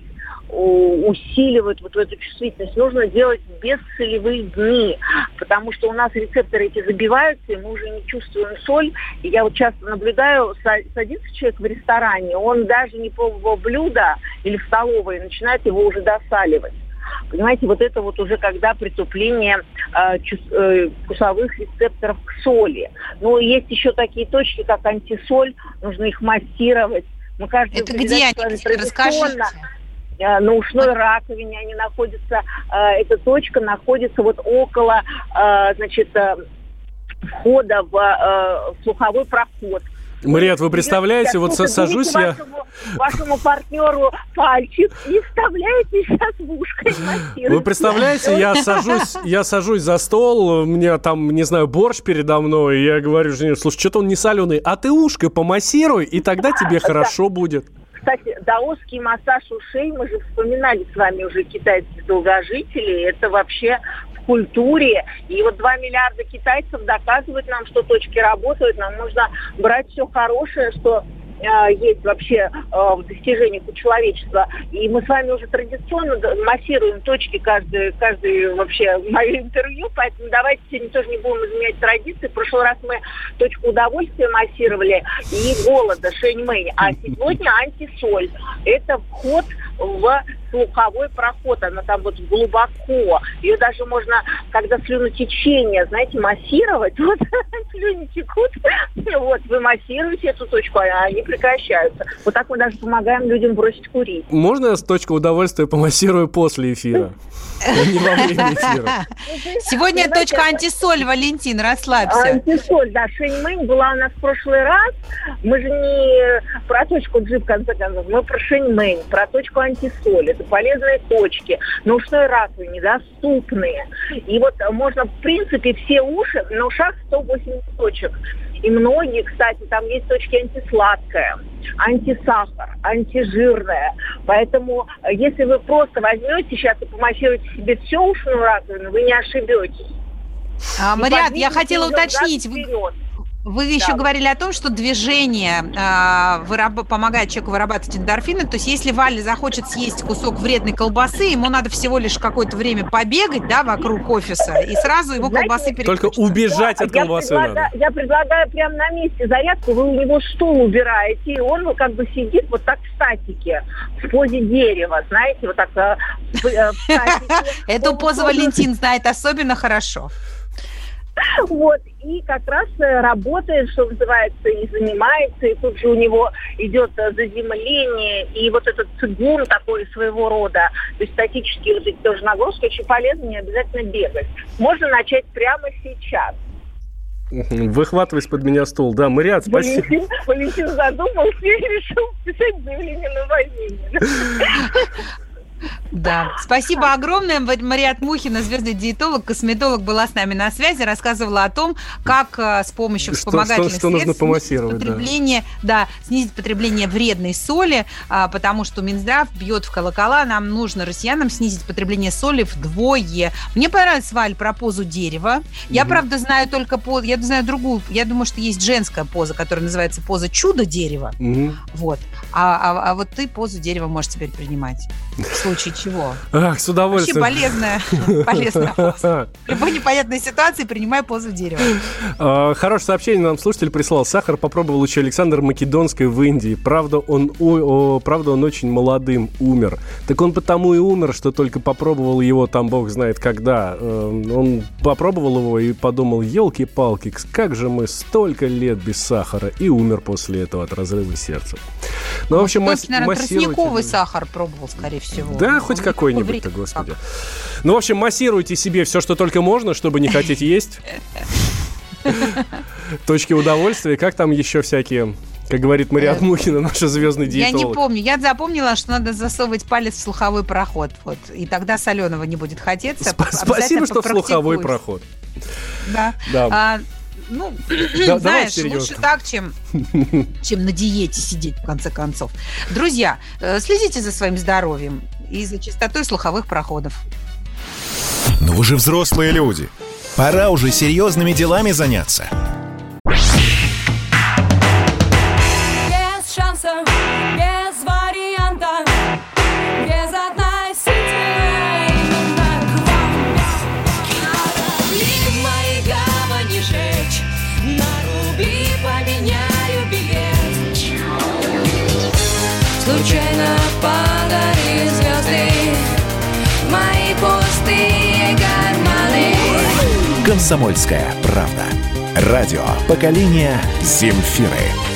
[SPEAKER 7] усиливают вот эту чувствительность. Нужно делать бессолевые дни, потому что у нас рецепторы эти забиваются, и мы уже не чувствуем соль. И я вот часто наблюдаю, садится человек в ресторане, он даже не пробовал блюдо или в столовой, начинает его уже досаливать. Понимаете, вот это вот уже когда притупление э, чувств, э, вкусовых рецепторов к соли. Но есть еще такие точки, как антисоль, нужно их массировать. Мы каждый
[SPEAKER 2] это где они? Расскажите.
[SPEAKER 7] На ушной раковине они находятся, эта точка находится вот около, значит, входа в слуховой проход.
[SPEAKER 3] Мариат, вы представляете, вот сажусь я...
[SPEAKER 7] Вашему, вашему партнеру пальчик и вставляете сейчас в ушко и массируете.
[SPEAKER 3] Вы представляете, я сажусь, я сажусь за стол, у меня там, не знаю, борщ передо мной, и я говорю жене, слушай, что-то он не соленый, а ты ушко помассируй, и тогда тебе хорошо будет.
[SPEAKER 7] Кстати, даосский массаж ушей, мы же вспоминали с вами уже китайских долгожителей, это вообще в культуре. И вот два миллиарда китайцев доказывают нам, что точки работают, нам нужно брать все хорошее, что э, есть вообще э, в достижениях у человечества. И мы с вами уже традиционно массируем точки каждый, каждый вообще мое интервью, поэтому давайте сегодня тоже не будем изменять традиции. В прошлый раз мы точку удовольствия массировали и голода, шэньмэнь, а сегодня антисоль. Это вход в слуховой проход, она там вот глубоко. Ее даже можно, когда слюнотечение, знаете, массировать, вот слюни текут, вот, вы массируете эту точку, а они прекращаются. Вот так мы даже помогаем людям бросить курить.
[SPEAKER 3] Можно я с точку удовольствия помассирую после эфира? Не во время эфира.
[SPEAKER 2] Сегодня точка антисоль, Валентин, расслабься.
[SPEAKER 7] Антисоль, да, шэньмэнь была у нас в прошлый раз. Мы же не про точку G, в конце концов, мы про шэньмэнь, про точку антисоль. Это полезные точки, но ушной раковины недоступные. И вот можно, в принципе, все уши, на ушах сто восемьдесят точек. И многие, кстати, там есть точки антисладкая, антисахар, антижирная. Поэтому, если вы просто возьмете сейчас и помассируете себе всю ушную раковину, вы не ошибетесь.
[SPEAKER 2] А, Мариат, я хотела уточнить. Вы еще да. говорили о том, что движение э, выраб- помогает человеку вырабатывать эндорфины. То есть, если Валя захочет съесть кусок вредной колбасы, ему надо всего лишь какое-то время побегать, да, вокруг офиса, и сразу его Знаете, колбасы переключат.
[SPEAKER 3] Только убежать от колбасы
[SPEAKER 7] я
[SPEAKER 3] надо.
[SPEAKER 7] Предлага, я предлагаю прямо на месте зарядку, вы у него стул убираете, и он ну, как бы сидит вот так в статике, в позе дерева, знаете, вот так в статике.
[SPEAKER 2] Эту позу Валентин знает особенно хорошо.
[SPEAKER 7] Вот, и как раз работает, что называется, и занимается, и тут же у него идет заземление, и вот этот цигун такой своего рода, то есть статические вот эти тоже нагрузки очень полезны, не обязательно бегать. Можно начать прямо сейчас.
[SPEAKER 3] Выхватывай из-под меня стул. Да, Мариат, спасибо.
[SPEAKER 7] Валентин, Валентин задумался и решил писать заявление на увольнение.
[SPEAKER 2] Да, спасибо огромное. Мариат Мухина, звездный диетолог, косметолог, была с нами на связи, рассказывала о том, как с помощью вспомогательных
[SPEAKER 3] что, что, что
[SPEAKER 2] средств
[SPEAKER 3] нужно снизить
[SPEAKER 2] потребление, да. Да, снизить потребление вредной соли, потому что Минздрав бьет в колокола. Нам нужно, россиянам, снизить потребление соли вдвое. Мне понравилась, Валь, про позу дерева. Я, mm-hmm. правда, знаю только позу, я знаю другую. Я думаю, что есть женская поза, которая называется поза чудо дерева. Mm-hmm. Вот. А, а, а вот ты позу дерева можешь теперь принимать. В случае чего?
[SPEAKER 3] Ах, с удовольствием.
[SPEAKER 2] Вообще полезная, полезная поза. В любой непонятной ситуации принимай позу дерева.
[SPEAKER 3] Хорошее сообщение нам слушатель прислал. Сахар попробовал еще Александр Македонский в Индии. Правда он, о, о, правда, он очень молодым умер. Так он потому и умер, что только попробовал его, там бог знает когда. Он попробовал его и подумал, елки-палки, как же мы столько лет без сахара. И умер после этого от разрыва сердца. Ну, в общем,
[SPEAKER 2] масс- наверное, тростниковый сахар пробовал, скорее всего.
[SPEAKER 3] Да, хоть какой-нибудь-то, господи. Ну, в общем, массируйте себе все, что только можно, чтобы не хотеть есть. Точки удовольствия. Как там еще всякие, как говорит Мариат Мухина, наша звездный диетолог?
[SPEAKER 2] Я не помню. Я запомнила, что надо засовывать палец в слуховой проход. Вот. И тогда соленого не будет хотеться.
[SPEAKER 3] Сп- спасибо, что в слуховой проход.
[SPEAKER 2] Да.
[SPEAKER 3] Да.
[SPEAKER 2] А, ну, да, знаешь, лучше так, чем, чем на диете сидеть, в конце концов. Друзья, следите за своим здоровьем и за чистотой слуховых проходов.
[SPEAKER 1] Но вы же взрослые люди. Пора уже серьезными делами заняться.
[SPEAKER 8] Без шансов, без вариантов, без относительно именно к вам. Корабли мои гавани жечь, на рубли поменяю билет. Случайно падали звезды в мои пустые карманы.
[SPEAKER 1] «Комсомольская правда». Радио поколения Земфиры.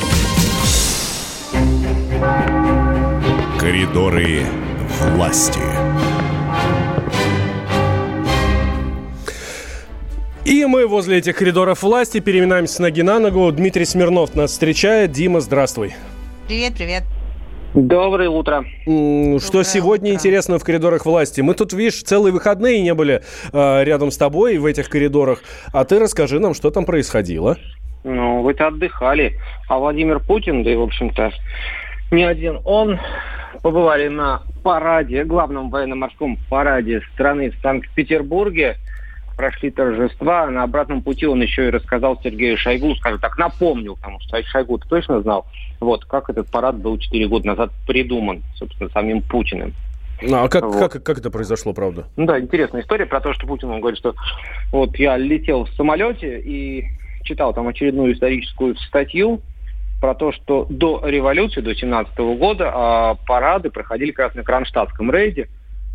[SPEAKER 1] Коридоры власти.
[SPEAKER 3] И мы возле этих коридоров власти переминаемся с ноги на ногу. Дмитрий Смирнов нас встречает. Дима, здравствуй.
[SPEAKER 2] Привет, привет.
[SPEAKER 9] Доброе утро.
[SPEAKER 3] М, Что
[SPEAKER 2] Доброе
[SPEAKER 3] сегодня
[SPEAKER 2] утро.
[SPEAKER 3] интересно в коридорах власти? Мы тут, видишь, целые выходные не были э, рядом с тобой в этих коридорах. А ты расскажи нам, что там происходило.
[SPEAKER 9] Ну, вы-то отдыхали. А Владимир Путин, да и, в общем-то, не один он, побывали на параде, главном военно-морском параде страны в Санкт-Петербурге. Прошли торжества. На обратном пути он еще и рассказал Сергею Шойгу, скажем так, напомнил, потому что Шойгу-то точно знал, вот, как этот парад был четыре года назад придуман, собственно, самим Путиным.
[SPEAKER 3] Ну, а как,
[SPEAKER 9] Вот.
[SPEAKER 3] как, как это произошло, правда?
[SPEAKER 9] Ну да, интересная история про то, что Путин, он говорит, что вот я летел в самолете и читал там очередную историческую статью про то, что до революции, до семнадцатого года, а, парады проходили как раз на Кронштадтском рейде.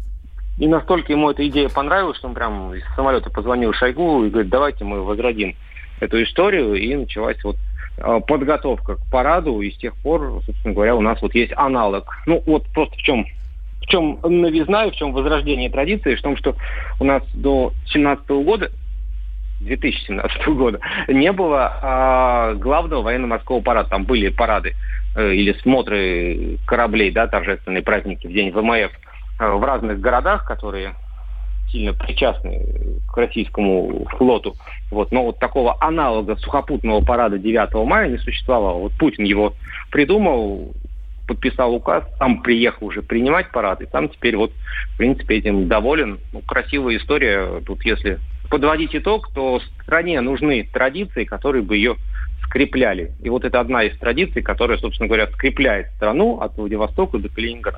[SPEAKER 9] И настолько ему эта идея понравилась, что он прям из самолета позвонил Шойгу и говорит, давайте мы возродим эту историю. И началась вот а, подготовка к параду. И с тех пор, собственно говоря, у нас вот есть аналог. Ну вот просто в чем... В чем новизна и в чем возрождение традиции, в том, что у нас до семнадцатого года, две тысячи семнадцатого года, не было а, главного военно-морского парада. Там были парады э, или смотры кораблей, да, торжественные праздники в день ВМФ э, в разных городах, которые сильно причастны к российскому флоту. Вот. Но вот такого аналога сухопутного парада девятого мая не существовало. Вот Путин его придумал, подписал указ, сам приехал уже принимать парад, и там теперь вот, в принципе, этим доволен. Ну, красивая история. Тут, если подводить итог, то стране нужны традиции, которые бы ее скрепляли. И вот это одна из традиций, которая, собственно говоря, скрепляет страну от Владивостока до Калининграда.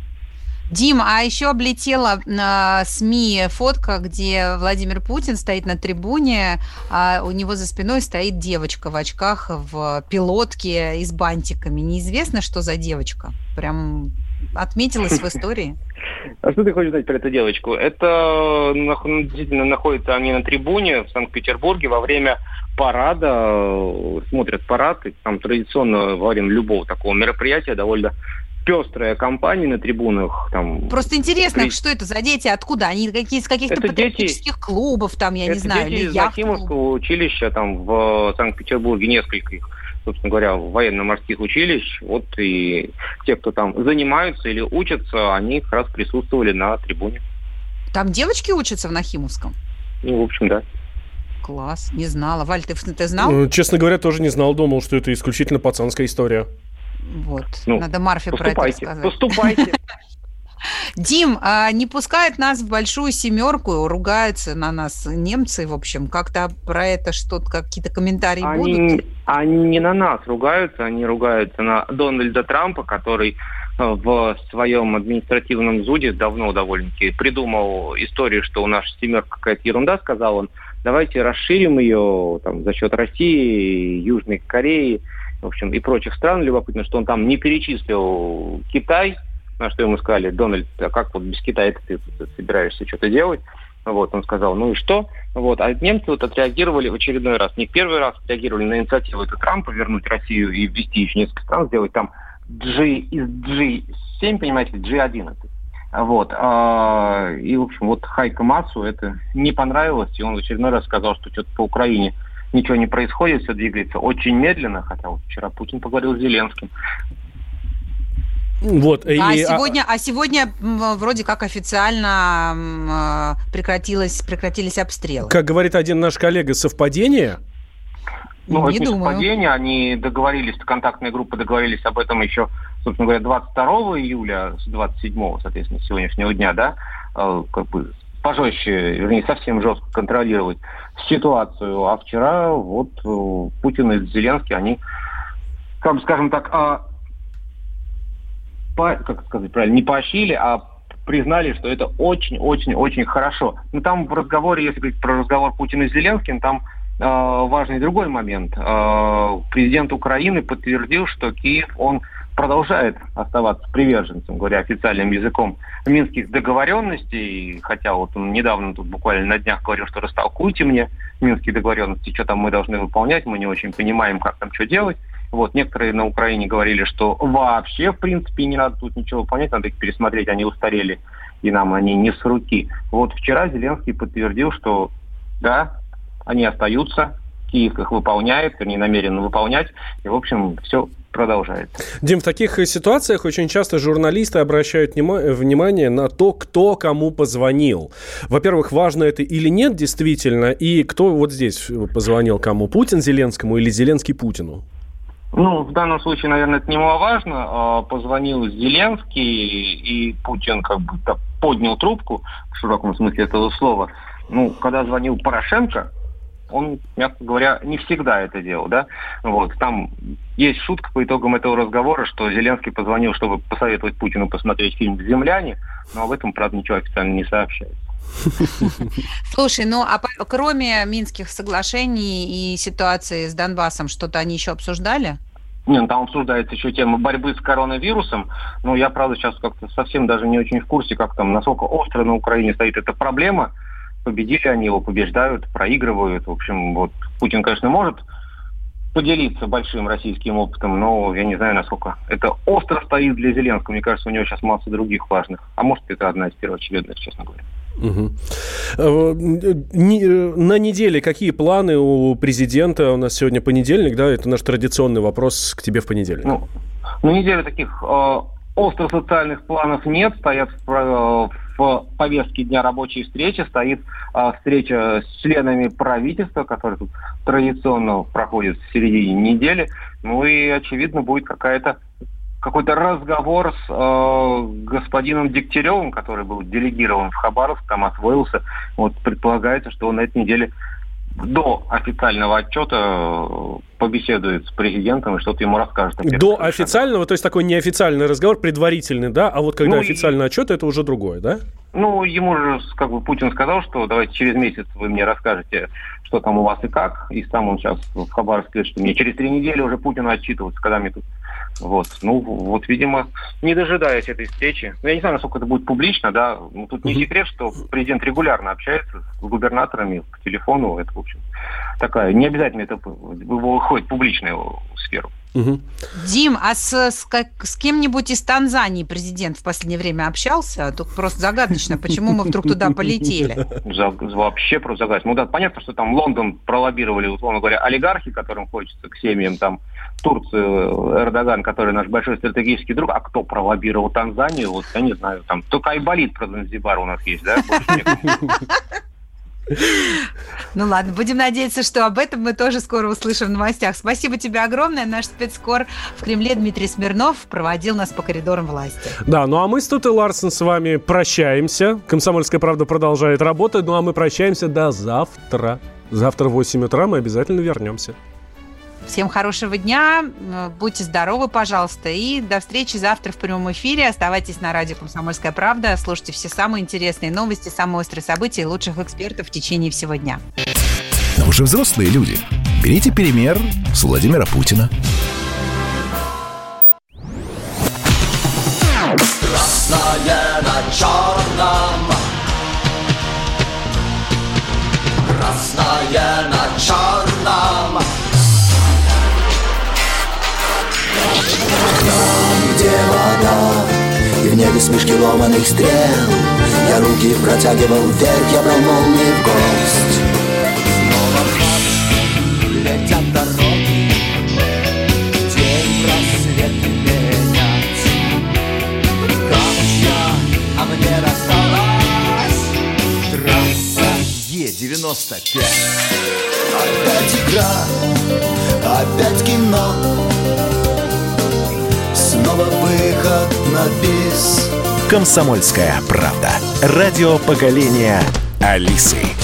[SPEAKER 2] Дим, а еще облетела на СМИ фотка, где Владимир Путин стоит на трибуне, а у него за спиной стоит девочка в очках, в пилотке и с бантиками. Неизвестно, что за девочка. Прям отметилась в истории.
[SPEAKER 9] А что ты хочешь знать про эту девочку? Это действительно находится они на трибуне в Санкт-Петербурге во время парада, смотрят парад, и там традиционно во время любого такого мероприятия довольно пестрая компания на трибунах. Там,
[SPEAKER 2] Просто интересно,
[SPEAKER 9] при...
[SPEAKER 2] что это за дети, откуда? Они какие, из каких-то
[SPEAKER 9] это
[SPEAKER 2] патриотических
[SPEAKER 9] дети...
[SPEAKER 2] клубов, там, я
[SPEAKER 9] это
[SPEAKER 2] не знаю,
[SPEAKER 9] дети
[SPEAKER 2] или
[SPEAKER 9] из
[SPEAKER 2] яхт-клуб?
[SPEAKER 9] Захимовского училища, там в Санкт-Петербурге несколько их, собственно говоря, военно-морских училищ. Вот и те, кто там занимаются или учатся, они как раз присутствовали на трибуне.
[SPEAKER 2] Там девочки учатся в Нахимовском?
[SPEAKER 9] Ну, в общем, да.
[SPEAKER 2] Класс, не знала. Валь, ты, ты знал?
[SPEAKER 3] Честно говоря, тоже не знал, думал, что это исключительно пацанская история.
[SPEAKER 2] Вот,
[SPEAKER 9] ну,
[SPEAKER 2] надо Марфе про это рассказать.
[SPEAKER 9] Поступайте.
[SPEAKER 2] Дим, а не пускают нас в большую семерку, ругаются на нас немцы, в общем. Как-то про это что-то, какие-то комментарии
[SPEAKER 9] они,
[SPEAKER 2] будут?
[SPEAKER 9] Они не на нас ругаются, они ругаются на Дональда Трампа, который в своем административном зуде давно довольно-таки придумал историю, что у нас семерка какая-то ерунда, сказал он. Давайте расширим ее там, за счет России, Южной Кореи, в общем, и прочих стран. Любопытно, что он там не перечислил Китай, на что ему сказали, Дональд, а как вот без Китая ты, ты собираешься что-то делать? Вот, он сказал, ну и что? Вот, а немцы вот отреагировали в очередной раз. Не в первый раз отреагировали на инициативу это Трампа вернуть Россию и ввести еще несколько стран, сделать там G из джи семь, понимаете, джи одиннадцать. Вот, а, и, в общем, вот Хайко Маасу это не понравилось, и он в очередной раз сказал, что что-то по Украине ничего не происходит, все двигается очень медленно, хотя вот вчера Путин поговорил с Зеленским.
[SPEAKER 3] Вот,
[SPEAKER 2] а,
[SPEAKER 3] и,
[SPEAKER 2] сегодня, а... а сегодня вроде как официально прекратилось, прекратились обстрелы.
[SPEAKER 3] Как говорит один наш коллега, совпадение?
[SPEAKER 9] Ну,
[SPEAKER 2] не
[SPEAKER 9] это не
[SPEAKER 2] думаю.
[SPEAKER 9] совпадение, они договорились, контактные группы договорились об этом еще, собственно говоря, двадцать второго июля с двадцать седьмого, соответственно, сегодняшнего дня, да, как бы пожестче, вернее, совсем жестко контролировать ситуацию. А вчера вот Путин и Зеленский, они, как бы, скажем так, по, как сказать правильно, не поощрили, а признали, что это очень-очень-очень хорошо. Но там в разговоре, если говорить про разговор Путина с Зеленским, там э, важный другой момент. Э, президент Украины подтвердил, что Киев, он продолжает оставаться приверженцем, говоря официальным языком, минских договоренностей, хотя вот он недавно тут буквально на днях говорил, что растолкуйте мне минские договоренности, что там мы должны выполнять, мы не очень понимаем, как там что делать. Вот, некоторые на Украине говорили, что вообще, в принципе, не надо тут ничего выполнять, надо их пересмотреть, они устарели, и нам они не с руки. Вот вчера Зеленский подтвердил, что да, они остаются, Киев их выполняет, вернее, намерен выполнять, и, в общем, все продолжается.
[SPEAKER 3] Дим, в таких ситуациях очень часто журналисты обращают внимание на то, кто кому позвонил. Во-первых, важно это или нет действительно, и кто вот здесь позвонил кому? Путин Зеленскому или Зеленский Путину?
[SPEAKER 9] Ну, в данном случае, наверное, это немаловажно. Позвонил Зеленский, и Путин как бы поднял трубку, в широком смысле этого слова. Ну, когда звонил Порошенко, он, мягко говоря, не всегда это делал, да. Вот, там есть шутка по итогам этого разговора, что Зеленский позвонил, чтобы посоветовать Путину посмотреть фильм «Земляне», но об этом, правда, ничего официально не сообщается.
[SPEAKER 2] Слушай, ну а по- кроме Минских соглашений и ситуации с Донбассом, что-то они еще обсуждали?
[SPEAKER 9] Не, ну там обсуждается еще тема борьбы с коронавирусом, но я, правда, сейчас как-то совсем даже не очень в курсе, как там, насколько остро на Украине стоит эта проблема. Победили они его, побеждают, проигрывают. В общем, вот Путин, конечно, может поделиться большим российским опытом, но я не знаю, насколько это остро стоит для Зеленского. Мне кажется, у него сейчас масса других важных. А может, это одна из первоочередных, честно говоря.
[SPEAKER 3] Угу. На неделе какие планы у президента? У нас сегодня понедельник, да? Это наш традиционный вопрос к тебе в понедельник.
[SPEAKER 9] Ну, на неделе таких э, остро социальных планов нет. Стоят в, в повестке дня рабочей встречи, стоит э, встреча с членами правительства, которая тут традиционно проходит в середине недели. Ну и, очевидно, будет какая-то какой-то разговор с э, господином Дегтяревым, который был делегирован в Хабаровск, там освоился. Вот предполагается, что он на этой неделе до официального отчета побеседует с президентом и что-то ему расскажет.
[SPEAKER 3] До официального, то есть такой неофициальный разговор, предварительный, да? А вот когда ну, официальный и... отчет, это уже другое, да?
[SPEAKER 9] Ну, ему же, как бы, Путин сказал, что давайте через месяц вы мне расскажете, что там у вас и как. И сам он сейчас в Хабаровске говорит, что мне через три недели уже Путину отчитываться, когда мне тут... Вот, ну, вот, видимо, не дожидаясь этой встречи. Ну, я не знаю, насколько это будет публично, да. Ну, тут не секрет, что президент регулярно общается с губернаторами по телефону. Это, в общем, такая, не обязательно это выходит в публичную сферу.
[SPEAKER 2] Угу. Дим, а с, с, как, с кем-нибудь из Танзании президент в последнее время общался? Тут просто загадочно, почему мы вдруг туда полетели.
[SPEAKER 9] Вообще просто загадочно. Ну да, понятно, что там Лондон пролоббировали, условно говоря, олигархи, которым хочется к семьям, там Турцию, Эрдоган, который наш большой стратегический друг. А кто пролоббировал Танзанию? Вот я не знаю. Там только Айболит про Занзибар у нас есть, да?
[SPEAKER 2] Ну ладно, будем надеяться, что об этом мы тоже скоро услышим в новостях. Спасибо тебе огромное. Наш спецкор в Кремле Дмитрий Смирнов проводил нас по коридорам власти.
[SPEAKER 3] Да, ну а мы с Тутой Ларсен с вами прощаемся. «Комсомольская правда» продолжает работать. Ну а мы прощаемся до завтра. Завтра в восемь утра мы обязательно вернемся.
[SPEAKER 2] Всем хорошего дня, будьте здоровы, пожалуйста, и до встречи завтра в прямом эфире. Оставайтесь на радио «Комсомольская правда», слушайте все самые интересные новости, самые острые события и лучших экспертов в течение всего дня.
[SPEAKER 1] Но вы же взрослые люди. Берите пример с Владимира Путина.
[SPEAKER 5] Красное на черном, красное на черном. Там, где вода, и в небе смешки ломаных стрел, я руки протягивал вверх, я брал молнии в гость. Снова в летят дороги, день просвет менять. Камушья, а мне рассталась трасса Е девяносто пять. Опять игра, опять кино, снова выход на бис.
[SPEAKER 1] «Комсомольская правда». Радио поколения Алисы.